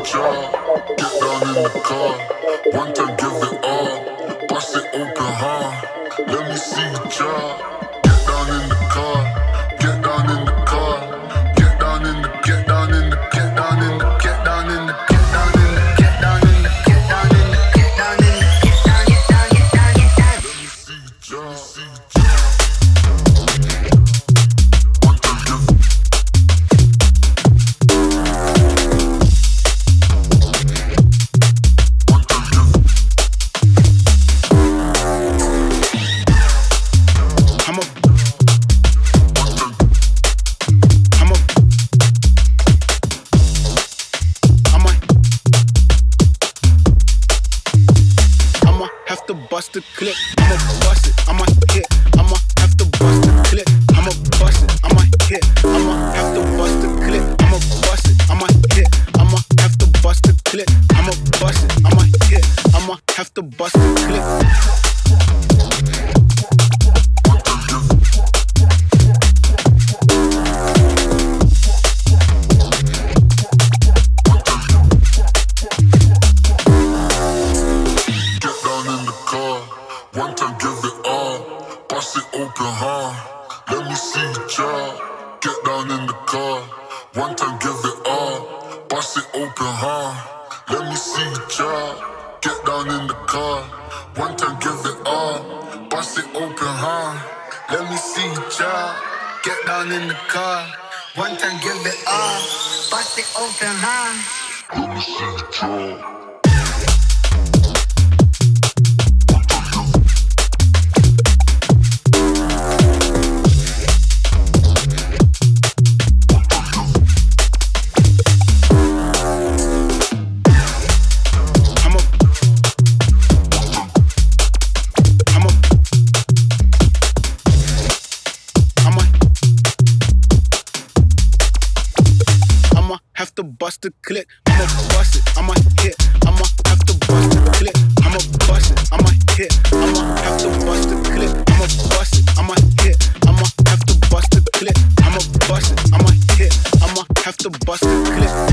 jaw, get down in the car. One time, give it all, bust it open, huh? Let me see the jaw. Get down in the car, get down in the car, get down in the, get down in the, get down in the, get down in the, get down in the, get down in the, get down in the, get down in the, get down, get down, get down, get down. Let me see the jaw, see the jaw. One time, give it. Bust the clip, I'ma bust it, I'ma hit, I'ma have to bust the clip, I'ma bust it, I'ma hit, I'ma have to bust the clip, I'ma bust it, I'ma hit, I'ma have to bust the clip, I'ma bust it, I'ma hit, I'ma have to bust the clip. One time, give it all, bust it open, huh? Let me see the jaw. Get down in the car. One time, give it all, bust it open, huh? Let me see the jaw. Get down in the car. One time, give it all, bust it open, huh? Let me see the jaw. Get down in the car. One time, give it all, bust it open, huh? Let me see the jaw. Have to bust the clip, I'ma bust it, I'ma hit, I'ma have to bust the clip, I'ma bust it, I'ma hit, I'ma have to bust the clip, I'ma bust it, I'ma hit, I'ma have to bust the clip, I'ma bust it, I'ma hit, I'ma have to bust the clip.